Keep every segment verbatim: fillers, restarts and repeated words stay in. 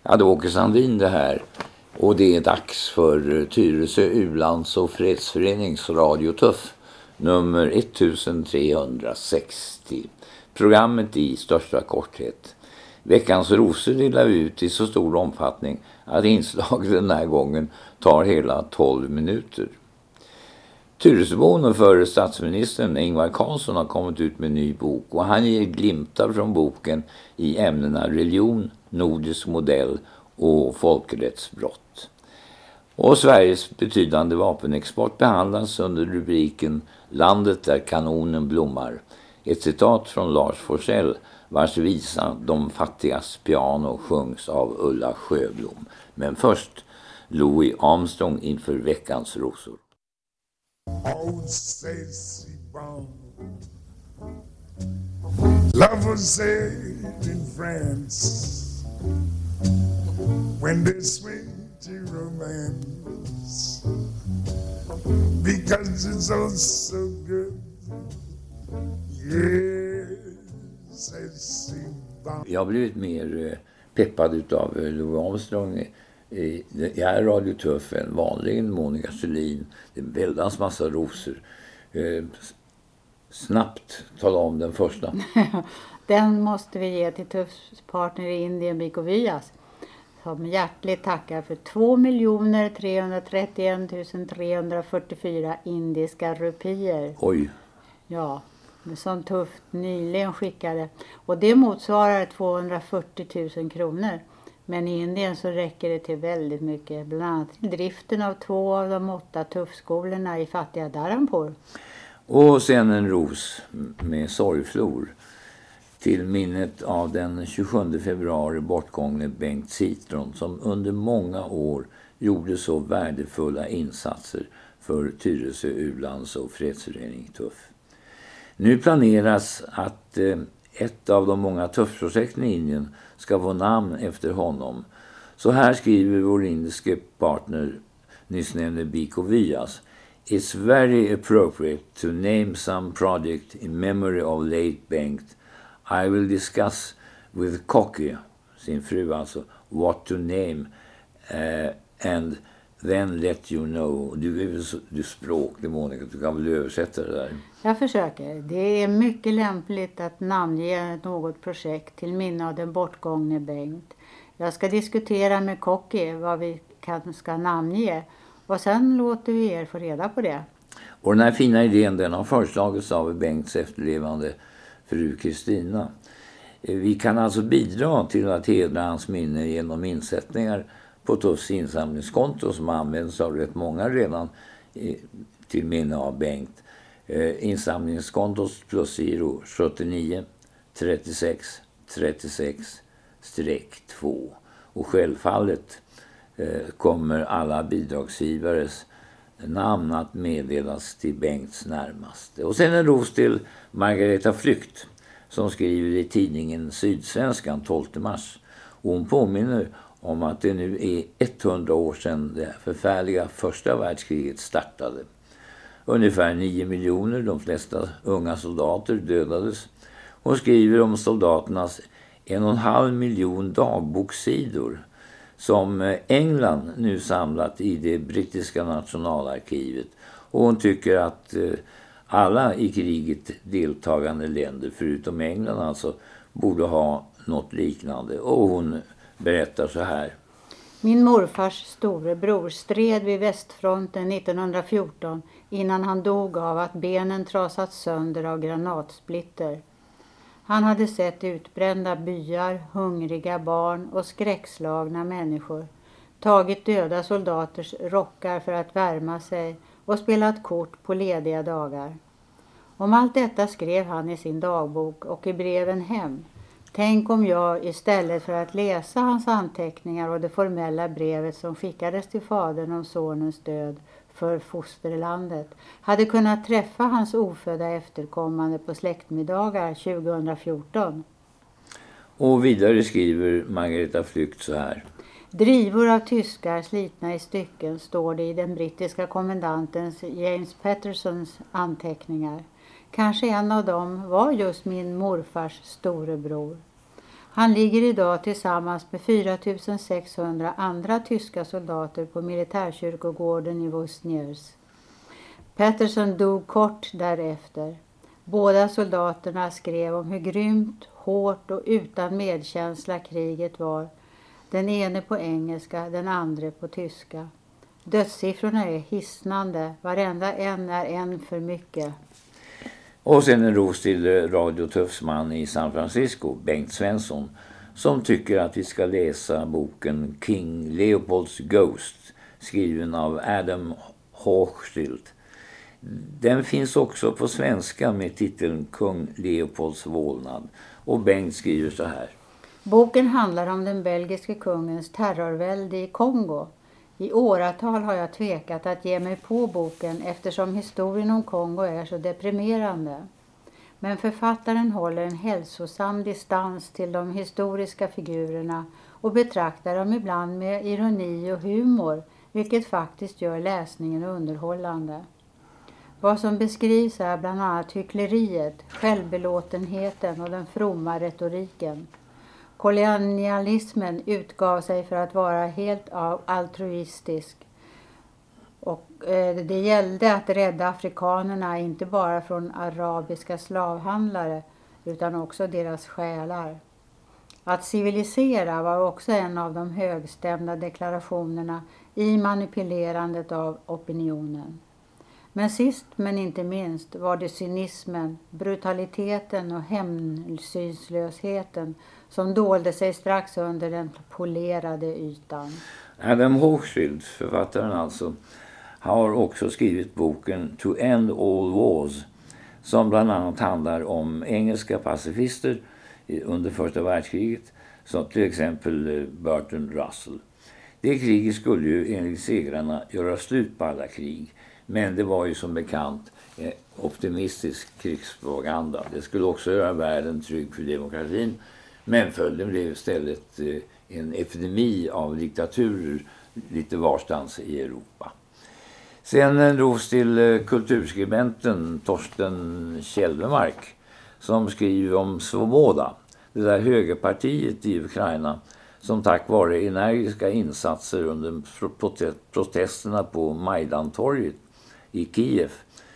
Ja, det är Åke Sandin det här. Och det är dags för Tyresö U-lands- och fredsförenings Radio Tuff nummer ettusentrehundrasextio. Programmet i största korthet. Veckans rosor delar vi ut i så stor omfattning att inslaget den här gången tar hela tolv minuter. Tyresöbon och före statsministern Ingvar Carlsson har kommit ut med en ny bok och han ger glimtar från boken i ämnena religion, nordisk modell och folkrättsbrott. Och Sveriges betydande vapenexport behandlas under rubriken Landet där kanonen blommar. Ett citat från Lars Forssell vars visa De fattigas piano sjungs av Ulla Sjöblom. Men först Louis Armstrong inför veckans rosor. Oh, Stacy Brown, love was said in France when they swing to romance because it's all so good. Yes, Stacy Brown. Jag har blivit mer peppad utav Louis Armstrong i det här Radio Tuff än vanligen Monica Selin. Det är en väldans massa rosor. Eh, snabbt tala om den första. Den måste vi ge till Tuffs partner i Indien, Biko Vyas, som hjärtligt tackar för två miljoner trehundratrettioett tusen trehundrafyrtiofyra indiska rupier. Oj. Ja, som Tuff nyligen skickade. Och det motsvarar tvåhundrafyrtio tusen kronor. Men i Indien så räcker det till väldigt mycket. Bland annat till driften av två av de åtta tuffskolorna i fattiga Dharampur. Och sen en ros med sorgflor till minnet av den tjugosjunde februari bortgångne Bengt Citron som under många år gjorde så värdefulla insatser för Tyresö U-lands- och fredsförening Tuff. Nu planeras att eh, ett av de många tuffprojekten i Indien ska få namn efter honom. Så här skriver vår indiske partner, nyss nämnde Biko Vyas. It's very appropriate to name some project in memory of late Bengt. I will discuss with Koki, sin fru alltså, what to name uh, and then let you know. Du är väl du språk, det Monica, du kan väl översätta det där. Jag försöker. Det är mycket lämpligt att namnge något projekt till minne av den bortgångne Bengt. Jag ska diskutera med Koki vad vi kan, ska namnge och sen låter vi er få reda på det. Och den här fina idén den har föreslagits av Bengts efterlevande fru Kristina. Vi kan alltså bidra till att hedra hans minne genom insättningar på Tuffs insamlingskonto som används av rätt många redan till minne av Bengt. Eh, insamlingskontos plusgiro sjuttionio trettiosex trettiosex två. Och självfallet eh, kommer alla bidragsgivares namn att meddelas till Bengts närmaste. Och sen en ros till Margareta Flykt som skriver i tidningen Sydsvenskan tolfte mars. Och hon påminner om att det nu är hundra år sedan det förfärliga första världskriget startade. Ungefär nio miljoner, de flesta unga soldater, dödades. Hon skriver om soldaternas en och en halv miljon dagboksidor som England nu samlat i det brittiska nationalarkivet. Och hon tycker att alla i kriget deltagande länder, förutom England alltså, borde ha något liknande. Och hon berättar så här. Min morfars storebror stred vid västfronten nittonhundrafjorton innan han dog av att benen trasats sönder av granatsplitter. Han hade sett utbrända byar, hungriga barn och skräckslagna människor, tagit döda soldaters rockar för att värma sig och spelat kort på lediga dagar. Om allt detta skrev han i sin dagbok och i breven hem. Tänk om jag istället för att läsa hans anteckningar och det formella brevet som skickades till fadern om sonens död för fosterlandet hade kunnat träffa hans ofödda efterkommande på släktmiddagar tjugohundrafjorton. Och vidare skriver Margareta Flykt så här. Drivor av tyskar slitna i stycken står det i den brittiska kommendantens James Pattersons anteckningar. Kanske en av dem var just min morfars storebror. Han ligger idag tillsammans med fyra tusen sexhundra andra tyska soldater på militärkyrkogården i Vosniers. Pettersson dog kort därefter. Båda soldaterna skrev om hur grymt, hårt och utan medkänsla kriget var. Den ene på engelska, den andra på tyska. Dödssiffrorna är hisnande. Varenda en är en för mycket. Och sen en ros till Radio Tuffsman i San Francisco, Bengt Svensson, som tycker att vi ska läsa boken King Leopolds Ghost, skriven av Adam Hochschild. Den finns också på svenska med titeln Kung Leopolds vålnad. Och Bengt skriver så här. Boken handlar om den belgiske kungens terrorvälde i Kongo. I åratal har jag tvekat att ge mig på boken eftersom historien om Kongo är så deprimerande. Men författaren håller en hälsosam distans till de historiska figurerna och betraktar dem ibland med ironi och humor, vilket faktiskt gör läsningen underhållande. Vad som beskrivs är bland annat hyckleriet, självbelåtenheten och den fromma retoriken. Kolonialismen utgav sig för att vara helt altruistisk. Och eh, det gällde att rädda afrikanerna inte bara från arabiska slavhandlare utan också deras själar. Att civilisera var också en av de högstämda deklarationerna i manipulerandet av opinionen. Men sist men inte minst var det cynismen, brutaliteten och hänsynslösheten som dolde sig strax under den polerade ytan. Adam Hochschild, författaren alltså, har också skrivit boken To End All Wars, som bland annat handlar om engelska pacifister under första världskriget, som till exempel Bertrand Russell. Det kriget skulle ju enligt segrarna göra slut på alla krig, men det var ju som bekant optimistisk krigspropaganda. Det skulle också göra världen trygg för demokratin, men följden blev istället en epidemi av diktaturer lite varstans i Europa. Sen ros till kulturskribenten Torsten Kjellmark som skriver om Svoboda, det där högerpartiet i Ukraina som tack vare energiska insatser under protesterna på Majdantorget i Kiev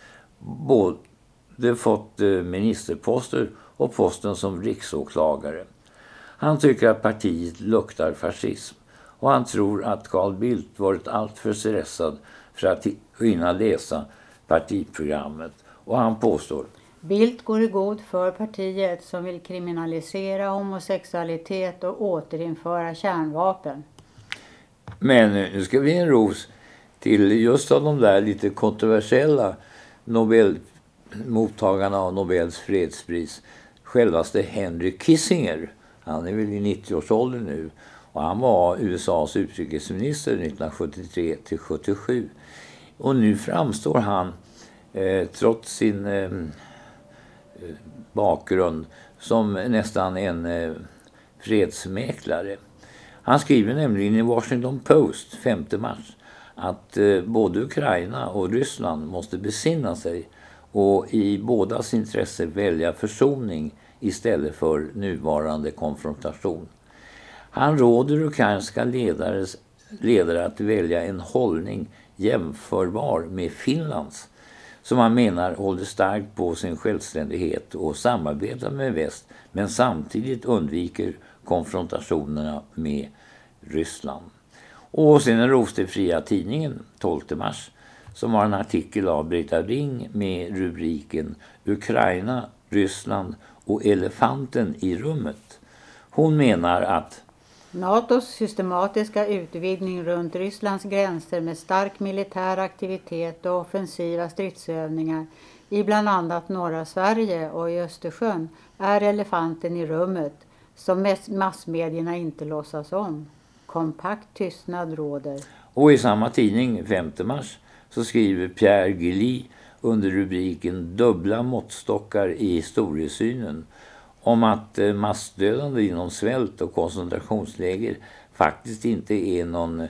både fått ministerposter och posten som riksåklagare. Han tycker att partiet luktar fascism och han tror att Carl Bildt varit alltför stressad för att hinna läsa partiprogrammet. Och han påstår: Bildt går i god för partiet som vill kriminalisera homosexualitet och återinföra kärnvapen. Men nu ska vi en ros till just av de där lite kontroversiella Nobel, mottagarna av Nobels fredspris, självaste Henry Kissinger. Han är väl i nittio-årsåldern nu och han var U S A:s utrikesminister nittonhundrasjuttiotre till sjuttiosju. Och nu framstår han, eh, trots sin eh, bakgrund, som nästan en eh, fredsmäklare. Han skriver nämligen i Washington Post femte mars att eh, både Ukraina och Ryssland måste besinna sig och i bådas intresse välja försoning istället för nuvarande konfrontation. Han råder ukrainska ledares, ledare att välja en hållning jämförbar med Finlands, som han menar håller starkt på sin självständighet och samarbetar med väst, men samtidigt undviker konfrontationerna med Ryssland. Och sen en ros till Fria Tidningen tolfte mars som har en artikel av Britta Ring med rubriken Ukraina, Ryssland och elefanten i rummet. Hon menar att NATOs systematiska utvidgning runt Rysslands gränser med stark militär aktivitet och offensiva stridsövningar i bland annat norra Sverige och i Östersjön är elefanten i rummet som massmedierna inte låtsas om. Kompakt tystnad råder. Och i samma tidning femte mars så skriver Pierre Gilly under rubriken Dubbla måttstockar i historiesynen om att massdödande inom svält och koncentrationsläger faktiskt inte är någon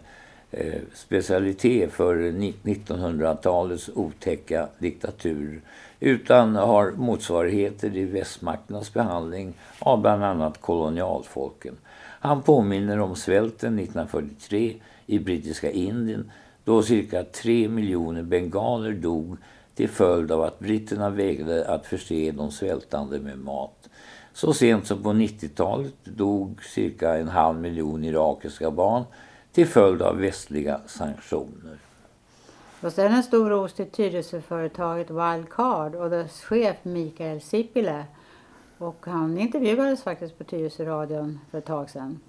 eh, specialitet för nittonhundratalets otäcka diktatur, utan har motsvarigheter i västmakternas behandling av bland annat kolonialfolken. Han påminner om svälten nittonhundrafyrtiotre i brittiska Indien, då cirka tre miljoner bengaler dog till följd av att britterna vägrade att förse de svältande med mat. Så sent som på nittiotalet dog cirka en halv miljon irakiska barn till följd av västliga sanktioner. Och sen en stor ros till Tyresöföretaget Wild Card och dess chef Mikael Sipilä. Och han intervjuades faktiskt på Tyresöradion för ett tag sedan.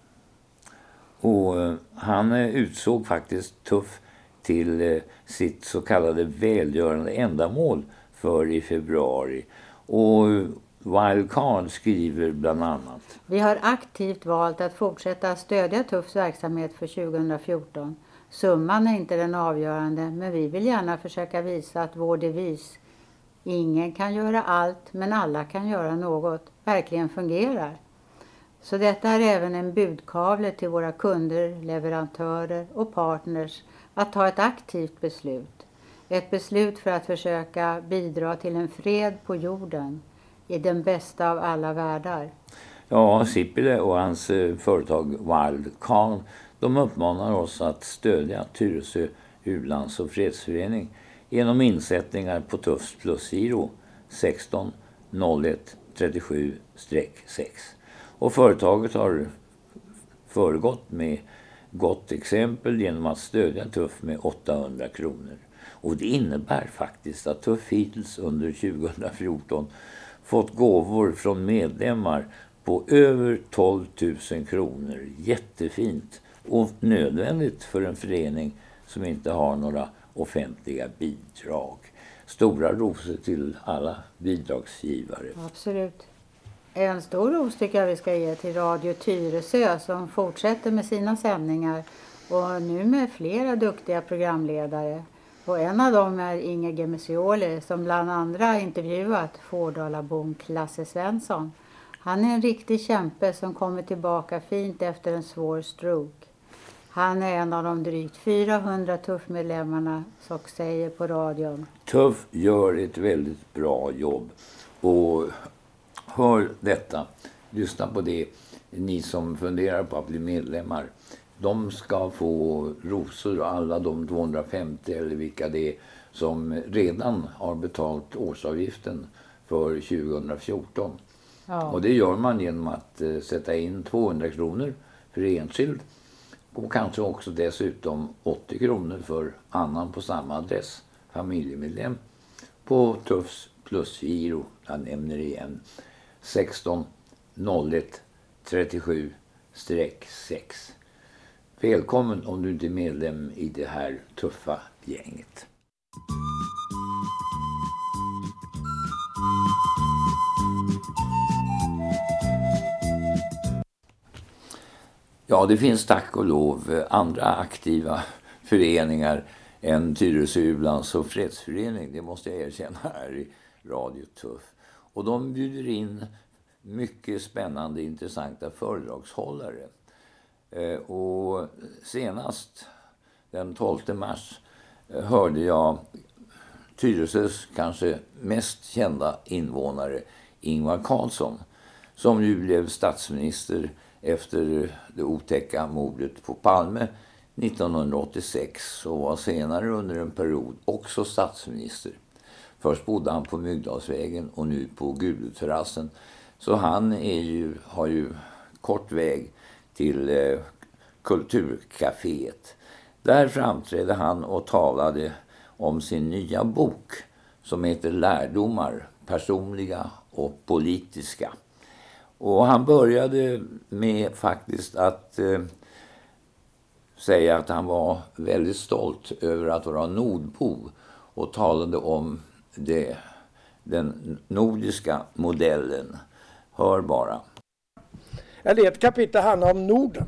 Och eh, han eh, utsåg faktiskt Tuff till eh, sitt så kallade välgörande ändamål för i februari. Och Wild Card skriver bland annat: Vi har aktivt valt att fortsätta stödja Tuffs verksamhet för tjugohundrafjorton. Summan är inte den avgörande, men vi vill gärna försöka visa att vår devis ingen kan göra allt, men alla kan göra något, verkligen fungerar. Så detta är även en budkavle till våra kunder, leverantörer och partners att ta ett aktivt beslut. Ett beslut för att försöka bidra till en fred på jorden i den bästa av alla världar. Ja, Sipilä och hans eh, företag Wild Card, de uppmanar oss att stödja Tyresö u-lands- och fredsförening genom insättningar på Tuffs plusgiro sexton noll ett trettiosju sex. Och företaget har föregått med gott exempel genom att stödja Tuff med åttahundra kronor. Och det innebär faktiskt att Tuff hittills under tjugohundrafjorton fått gåvor från medlemmar på över tolv tusen kronor. Jättefint och nödvändigt för en förening som inte har några offentliga bidrag. Stora rosor till alla bidragsgivare. Absolut. En stor ros tycker jag vi ska ge till Radio Tyresö som fortsätter med sina sändningar och nu med flera duktiga programledare. Och en av dem är Inge Gemesioli som bland andra intervjuat Fårdalabon Klasse Svensson. Han är en riktig kämpe som kommer tillbaka fint efter en svår stroke. Han är en av de drygt fyrahundra Tuff-medlemmarna som säger på radion: Tuff gör ett väldigt bra jobb. Och hör detta, lyssna på det, ni som funderar på att bli medlemmar. De ska få rosor, alla de tvåhundrafemtio eller vilka det är som redan har betalt årsavgiften för tjugohundrafjorton. Ja. Och det gör man genom att eh, sätta in tvåhundra kronor för enskild och kanske också dessutom åttio kronor för annan på samma adress, familjemedlem, på Tuffs plusgiro, jag nämner igen, sexton noll ett trettiosju sex. Välkommen om du inte är medlem i det här tuffa gänget. Ja, det finns tack och lov andra aktiva föreningar än Tyresö u-lands- och fredsförening. Det måste jag erkänna här i Radio Tuff. Och de bjuder in mycket spännande, intressanta föredragshållare. Eh, och senast den tolfte mars eh, hörde jag Tyresös kanske mest kända invånare Ingvar Carlsson, som ju blev statsminister efter det otäcka mordet på Palme nittonhundraåttiosex och var senare under en period också statsminister. Först bodde han på Myggdalsvägen och nu på Gudeterrassen. Så han är ju, har ju kort väg till eh, kulturcaféet. Där framträdde han och talade om sin nya bok som heter Lärdomar, personliga och politiska. Och han började med faktiskt att eh, säga att han var väldigt stolt över att vara nordbo och talade om det, den nordiska modellen. Hör bara. Eller ett kapitel handlar om Norden.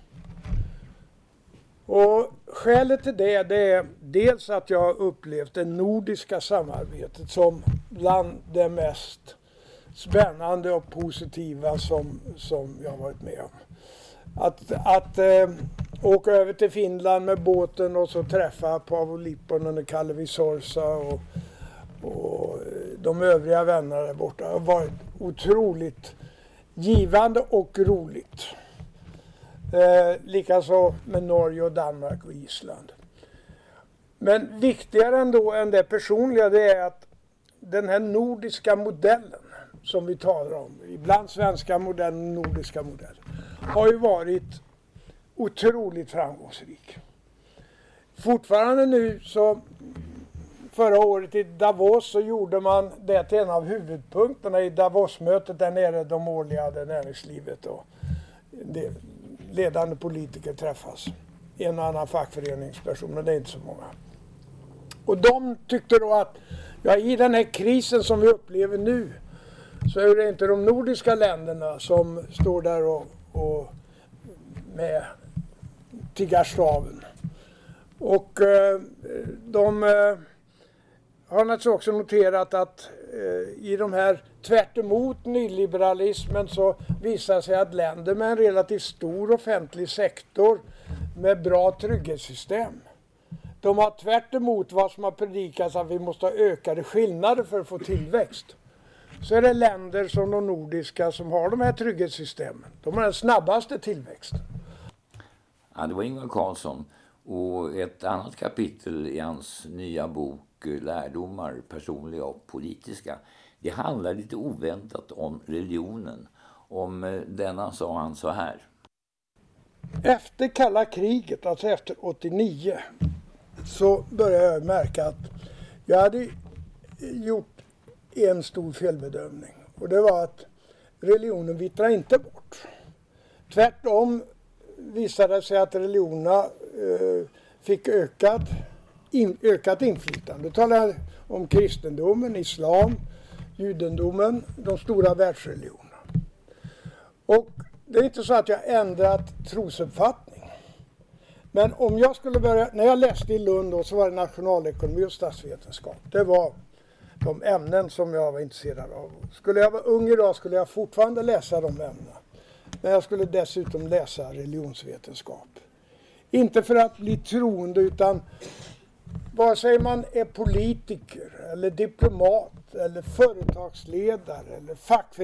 Och skälet till det, det är dels att jag har upplevt det nordiska samarbetet som bland det mest spännande och positiva som, som jag har varit med om. Att, att eh, åka över till Finland med båten och så träffa Paavo Lipponen och Kalevi Sorsa och, och de övriga vännerna där borta. Det har varit otroligt givande och roligt. Eh, likaså med Norge och Danmark och Island. Men viktigare ändå än det personliga, det är att den här nordiska modellen som vi talar om, ibland svenska modellen, nordiska modellen, har ju varit otroligt framgångsrik. Fortfarande nu så, förra året i Davos så gjorde man det till en av huvudpunkterna i Davos-mötet där nere, de årliga, där näringslivet och det, ledande politiker träffas. En och annan fackföreningsperson, men det är inte så många. Och de tyckte då att ja, i den här krisen som vi upplever nu så är det inte de nordiska länderna som står där och, och med tiggarstaven. Och eh, de eh, har naturligtvis också noterat att eh, i de här tvärt emot nyliberalismen så visar sig att länder med en relativt stor offentlig sektor med bra trygghetssystem, de har tvärt emot vad som har predikats att vi måste ha ökade skillnader för att få tillväxt. Så är det länder som de nordiska som har de här trygghetssystemen. De har den snabbaste tillväxten. Ja, det var Ingvar Carlsson. Och ett annat kapitel i hans nya bok Lärdomar, personliga och politiska. Det handlar lite oväntat om religionen. Om denna sa han så här. Efter kalla kriget, alltså efter åttionio, så började jag märka att jag hade gjort en stor felbedömning. Och det var att religionen vittrar inte bort. Tvärtom visade det sig att religionerna eh, fick ökat, in, ökat inflytande. Då talar jag om kristendomen, islam, judendomen, de stora världsreligionerna. Och det är inte så att jag ändrat trosuppfattning. Men om jag skulle börja, när jag läste i Lund då, så var det nationalekonomi och statsvetenskap. Det var de ämnen som jag var intresserad av. Skulle jag vara ung idag skulle jag fortfarande läsa de ämnena. Men jag skulle dessutom läsa religionsvetenskap. Inte för att bli troende, utan vare sig man är politiker eller diplomat eller företagsledare eller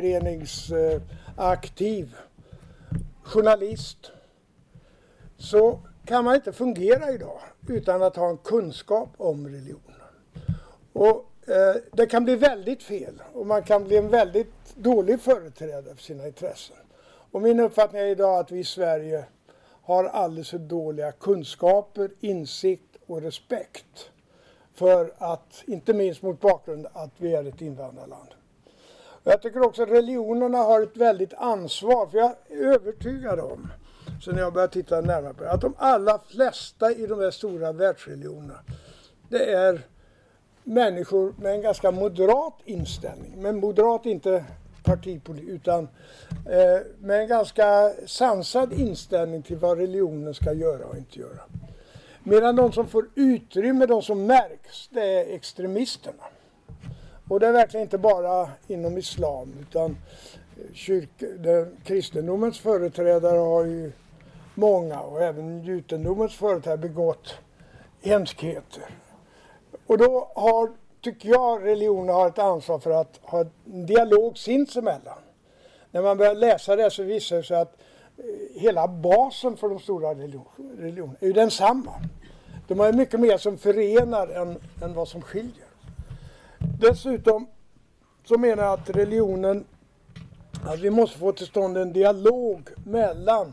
fackföreningsaktiv journalist, så kan man inte fungera idag utan att ha en kunskap om religionen. Och eh, det kan bli väldigt fel och man kan bli en väldigt dålig företrädare för sina intressen. Och min uppfattning är idag att vi i Sverige har alldeles för dåliga kunskaper, insikt och respekt för att, inte minst mot bakgrund att vi är ett invandrarland. Och jag tycker också att religionerna har ett väldigt ansvar, för jag är övertygad om, så när jag börjar titta närmare på det, att de allra flesta i de här stora världsreligionerna, det är människor med en ganska moderat inställning. Men moderat inte partipolitik, utan eh, med en ganska sansad inställning till vad religionen ska göra och inte göra. Medan de som får utrymme, de som märks, det är extremisterna. Och det är verkligen inte bara inom islam, utan kyrk, den, kristendomens företrädare har ju många, och även judendomens företrädare, begått hemskheter. Och då har, tycker jag, religionen har ett ansvar för att ha en dialog sinsemellan. När man börjar läsa det så visar det sig att hela basen för de stora religionerna är ju densamma. De har mycket mer som förenar än, än vad som skiljer. Dessutom så menar jag att religionen, att vi måste få till stånd en dialog mellan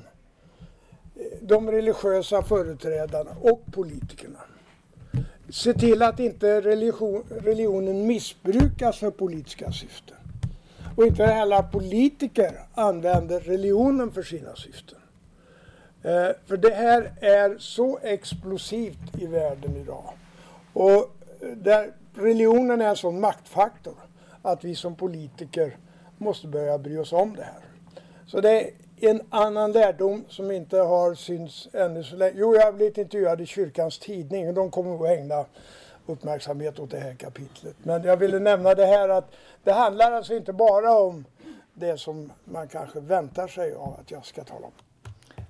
de religiösa företrädarna och politikerna. Se till att inte religion, religionen missbrukas för politiska syften. Och inte heller politiker använder religionen för sina syften. Eh, för det här är så explosivt i världen idag. Och där religionen är en sån maktfaktor att vi som politiker måste börja bry oss om det här. Så det är en annan lärdom som inte har syns ännu så länge. Jo, jag har blivit intervjuad i Kyrkans tidning och de kommer att ägna uppmärksamhet åt det här kapitlet. Men jag ville nämna det här att det handlar alltså inte bara om det som man kanske väntar sig av att jag ska tala om.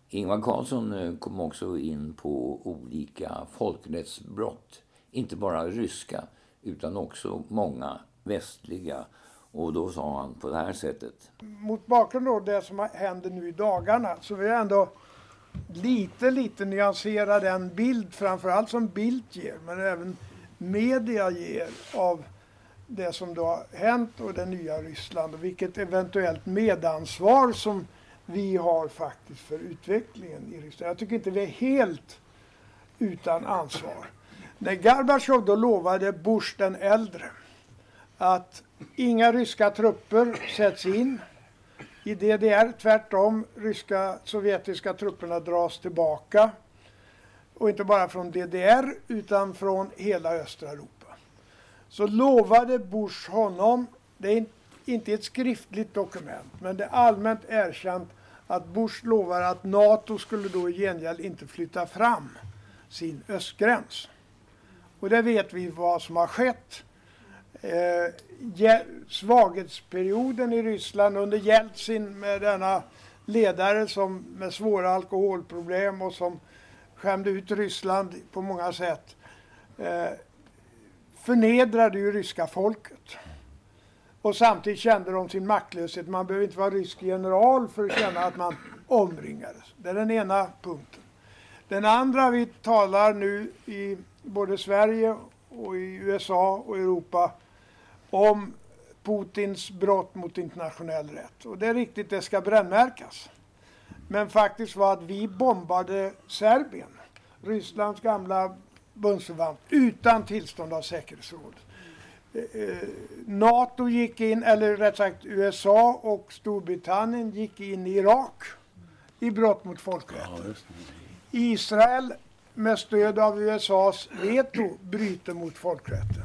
Ingvar Carlsson kom också in på olika folkrättsbrott. Inte bara ryska utan också många västliga. Och då sa han på det här sättet. Mot bakgrund av det som händer nu i dagarna så vill jag ändå lite, lite nyansera den bild, framförallt som Bildt ger, men även media ger av det som då har hänt och det nya Ryssland och vilket eventuellt medansvar som vi har faktiskt för utvecklingen i Ryssland. Jag tycker inte vi är helt utan ansvar. När Gorbatjov då lovade Bush den äldre att inga ryska trupper sätts in i D D R, tvärtom ryska sovjetiska trupperna dras tillbaka och inte bara från D D R utan från hela östra Europa. Så lovade Bush honom, det är inte ett skriftligt dokument, men det är allmänt erkänt att Bush lovar att NATO skulle då i gengäld inte flytta fram sin östgräns. Och det vet vi vad som har skett. Eh, svaghetsperioden i Ryssland under Jeltsin med denna ledare som med svåra alkoholproblem och som skämde ut Ryssland på många sätt eh, förnedrade ju ryska folket. Och samtidigt kände de sin maktlöshet. Man behöver inte vara rysk general för att känna att man omringades. Det är den ena punkten. Den andra, vi talar nu i både Sverige och i U S A och Europa om Putins brott mot internationell rätt. Och det är riktigt, det ska brännmärkas. Men faktiskt var att vi bombade Serbien, Rysslands gamla bundsförvant, utan tillstånd av säkerhetsrådet. NATO gick in, eller rätt sagt U S A och Storbritannien gick in i Irak i brott mot folkrätten. Israel med stöd av U S A:s veto bryter mot folkrätten.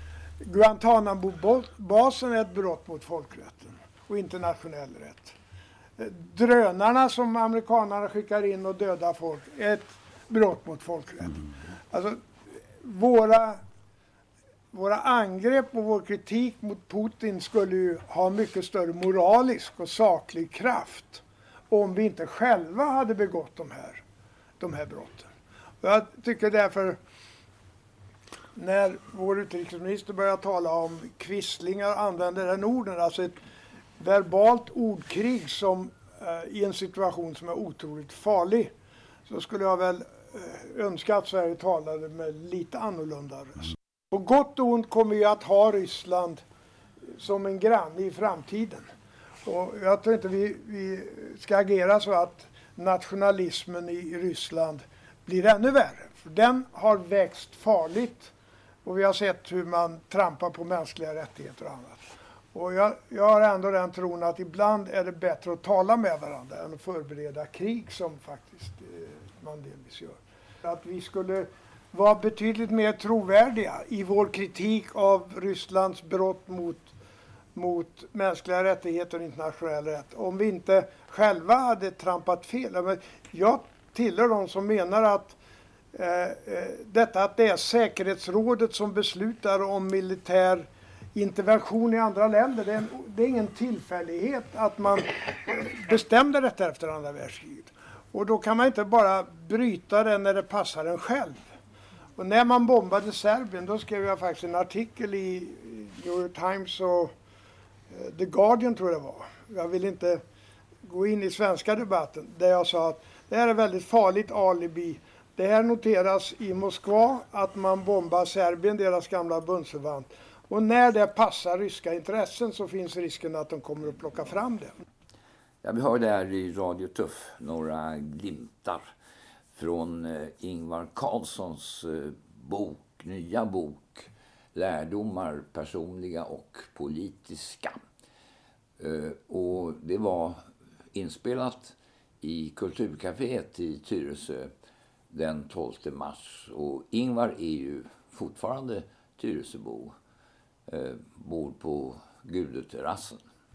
Guantanamo-basen är ett brott mot folkrätten och internationell rätt. Drönarna som amerikanerna skickar in och dödar folk är ett brott mot folkrätten. Alltså våra Våra angrepp och vår kritik mot Putin skulle ju ha mycket större moralisk och saklig kraft om vi inte själva hade begått de här, de här brotten. Och jag tycker därför, när vår utrikesminister börjar tala om quislingar och använder den orden, alltså ett verbalt ordkrig som eh, i en situation som är otroligt farlig, så skulle jag väl eh, önska att Sverige talade med lite annorlunda röst. På gott och ont kommer vi att ha Ryssland som en granne i framtiden. Och jag tror inte vi, vi ska agera så att nationalismen i Ryssland blir ännu värre. För den har växt farligt och vi har sett hur man trampar på mänskliga rättigheter och annat. Och jag, jag har ändå den tron att ibland är det bättre att tala med varandra än att förbereda krig som faktiskt eh, man delvis gör. Att vi skulle var betydligt mer trovärdiga i vår kritik av Rysslands brott mot, mot mänskliga rättigheter och internationell rätt. Om vi inte själva hade trampat fel. Jag tillhör de som menar att eh, detta att det är säkerhetsrådet som beslutar om militär intervention i andra länder. Det är, en, det är ingen tillfällighet att man bestämde detta efter andra världskriget. Och då kan man inte bara bryta det när det passar en själv. Och när man bombade Serbien, då skrev jag faktiskt en artikel i New York Times och uh, The Guardian tror jag det var. Jag vill inte gå in i svenska debatten, där jag sa att det här är väldigt farligt alibi. Det här noteras i Moskva att man bombar Serbien, deras gamla bundsförvant. Och när det passar ryska intressen så finns risken att de kommer att plocka fram det. Ja, vi hör där i Radio Tuff några glimtar från eh, Ingvar Carlssons eh, bok, nya bok, Lärdomar personliga och politiska. Eh, och det var inspelat i Kulturcaféet i Tyresö den tolfte mars. Och Ingvar är ju fortfarande Tyresöbo, eh, bor på Gudeterrassen.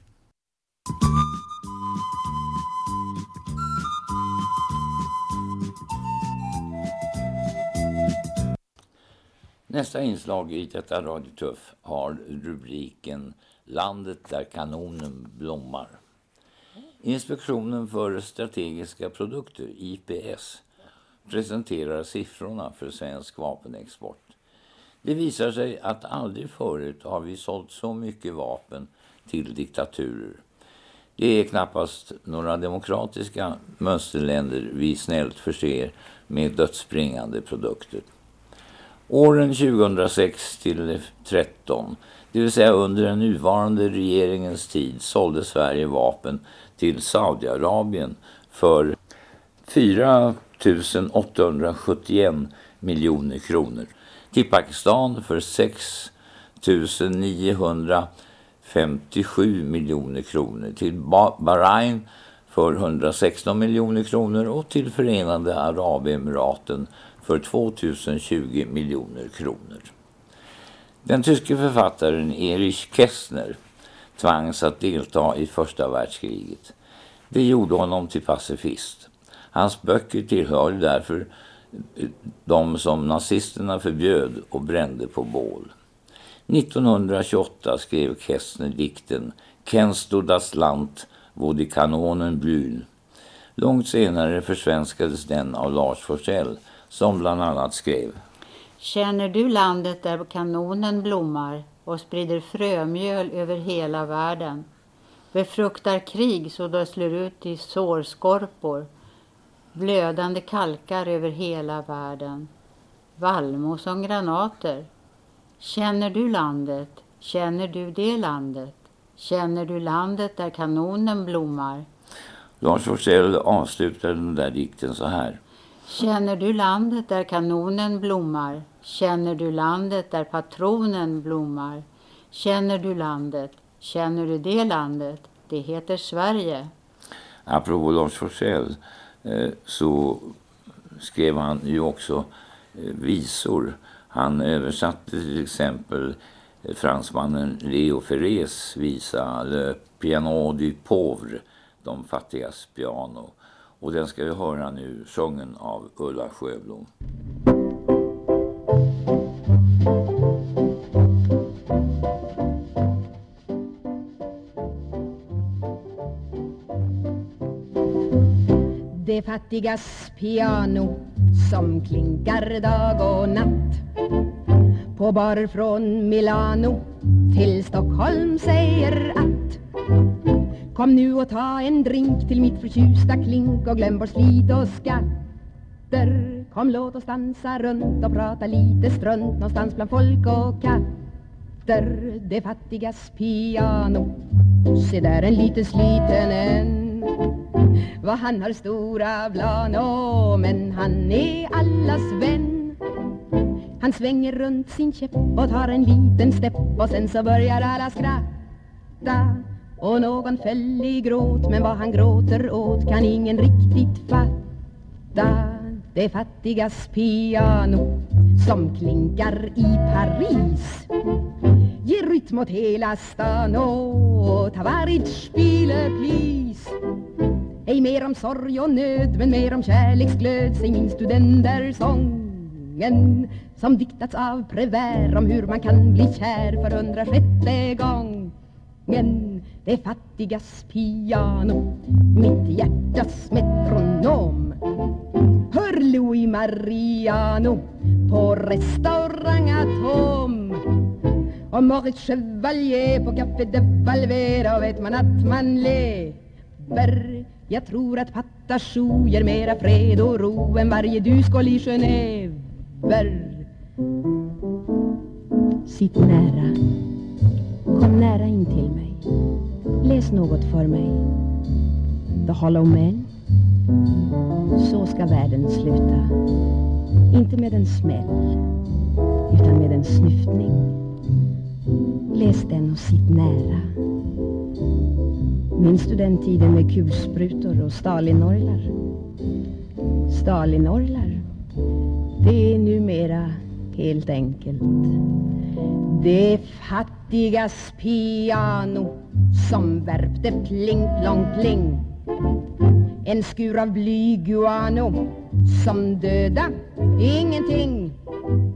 Nästa inslag i detta Radio Tuff har rubriken Landet där kanonen blommar. Inspektionen för strategiska produkter, I P S, presenterar siffrorna för svensk vapenexport. Det visar sig att aldrig förut har vi sålt så mycket vapen till diktaturer. Det är knappast några demokratiska mönsterländer vi snällt förser med dödsbringande produkter. Åren tjugohundrasex till tretton, det vill säga under den nuvarande regeringens tid, sålde Sverige vapen till Saudiarabien för fyra tusen åttahundrasjuttioen miljoner kronor, till Pakistan för sex tusen niohundrafemtiosju miljoner kronor, till Bahrain för hundrasexton miljoner kronor och till Förenade Arabemiraten för tvåtusentjugo miljoner kronor. Den tyske författaren Erich Kästner tvangs att delta i första världskriget. Det gjorde honom till pacifist. Hans böcker tillhör därför de som nazisterna förbjöd och brände på bål. nittonhundratjugoåtta skrev Kästner dikten Kennst du das Land, wo die Kanonen blühen. Långt senare försvenskades den av Lars Forssell, som bland annat skrev: Känner du landet där kanonen blommar och sprider frömjöl över hela världen? Befruktar krig så det slår ut i sårskorpor, blödande kalkar över hela världen. Vallmo som granater. Känner du landet? Känner du det landet? Känner du landet där kanonen blommar? Lars Forssell avslutade den där dikten så här: Känner du landet där kanonen blommar? Känner du landet där patronen blommar? Känner du landet? Känner du det landet? Det heter Sverige. Apropå Lars Forssell eh, så skrev han ju också eh, visor. Han översatte till exempel eh, fransmannen Leo Ferrés visa Le Piano du Pauvre, de fattigas piano. Och den ska vi höra nu, sången av Ulla Sjöblom. Det fattigas piano som klinkar dag och natt. På barer från Milano till Stockholm säger att kom nu och ta en drink till mitt förtjusta klink och glöm vår slit och skatter. Kom låt oss dansa runt och prata lite strunt någonstans bland folk och katter. Det fattigas piano, se där en liten sliten en. Vad han har stora plan, oh, men han är allas vän. Han svänger runt sin käpp och tar en liten stepp och sen så börjar alla skratta. Och någon föll i gråt, men vad han gråter åt kan ingen riktigt fatta. Det fattigas piano som klinkar i Paris ger rytm åt hela stan och Tavarit spiele please. Ej mer om sorg och nöd, men mer om kärleksglöd. Säg minns du den där sången som diktats av Prévert om hur man kan bli kär för hundrasjätte gången. Det fattigas piano, mitt hjärtas metronom. Hör Louis Mariano på restaurang Atom. Och Maurice Chevalier på Café de Valvera vet man att man lever. Jag tror att Patachou ger mera fred och ro än varje duskål i Genève. Sitt nära, kom nära in till mig. Läs något för mig. The Hollow Man. Så ska världen sluta. Inte med en smäll, utan med en snyftning. Läs den och sitt nära. Minns du den tiden med kulsprutor och Stalinorglar? Stalinorglar, det är numera helt enkelt det fattigas piano som värpte pling plong pling. En skur av blyguano som döda ingenting.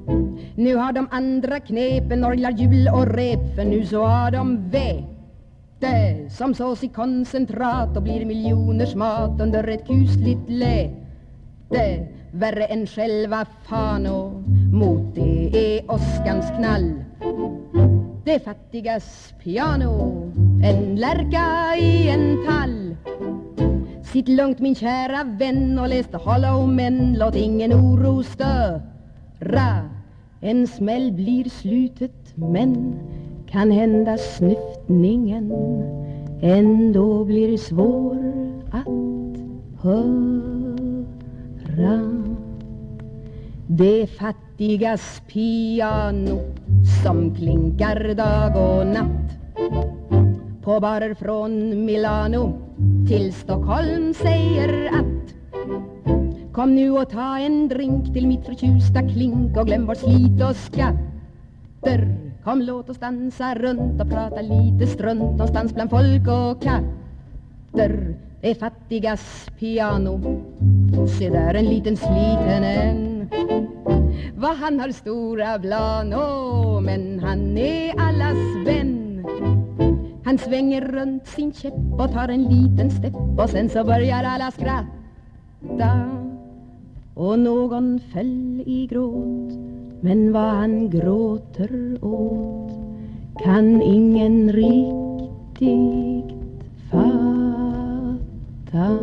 Nu har de andra knepen, orglar, jul och rep, för nu så har de vä Det som sås i koncentrat och blir miljoners mat under ett kusligt läte. Värre än själva Fano, mot det är åskans knall. Det fattigas piano, en lärka i en tall. Sitt lugnt min kära vän och läste Hollow Men, låt ingen oro störa. En smäll blir slutet, men kan hända snyftningen ändå blir svår att höra. Det fattigas piano som klinkar dag och natt på barer från Milano till Stockholm säger att kom nu och ta en drink till mitt förtjusta klink och glöm vår slit och skatter. Kom låt oss dansa runt och prata lite strunt någonstans bland folk och katter. Det fattigas piano, se där en liten sliten en. Vad han har stora plan, oh, men han är allas vän. Han svänger runt sin käpp och tar en liten stepp och sen så börjar alla skratta. Och någon föll i gråt, men vad han gråter åt kan ingen riktigt fatta.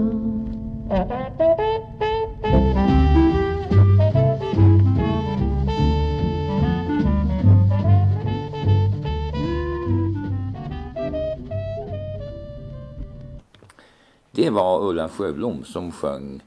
Det var Ulla Sjöblom som sjöng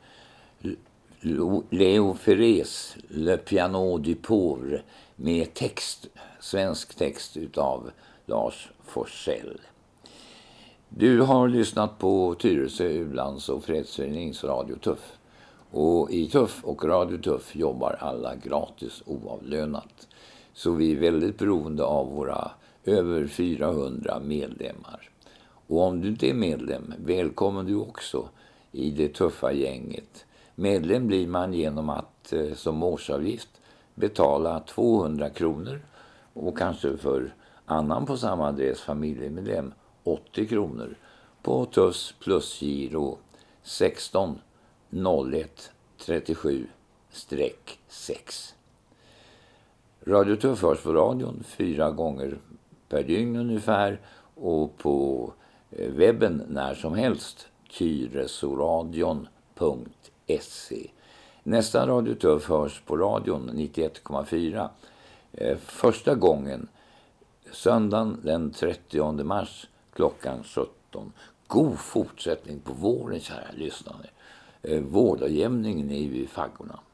Leo Ferrés Le Piano du Pauvre med text, svensk text utav Lars Forssell. Du har lyssnat på Tyresö U-lands- och fredsförenings Radio Tuff. Och i Tuff och Radio Tuff jobbar alla gratis oavlönat. Så vi är väldigt beroende av våra över fyrahundra medlemmar. Och om du inte är medlem, välkommen du också i det tuffa gänget. Medlem blir man genom att eh, som årsavgift betala tvåhundra kronor och kanske för annan på samma adress familjemedlem åttio kronor på Tuffs plusgiro sexton noll ett trettiosju sex. Radio Tuff hörs på radion fyra gånger per dygn ungefär och på webben när som helst tyresoradion punkt se. Nästa Radio Tuff hörs på radion nittioett komma fyra första gången söndagen den trettionde mars klockan sjutton. God fortsättning på våren, kära lyssnare. Vårdagjämningen är ju i faggorna.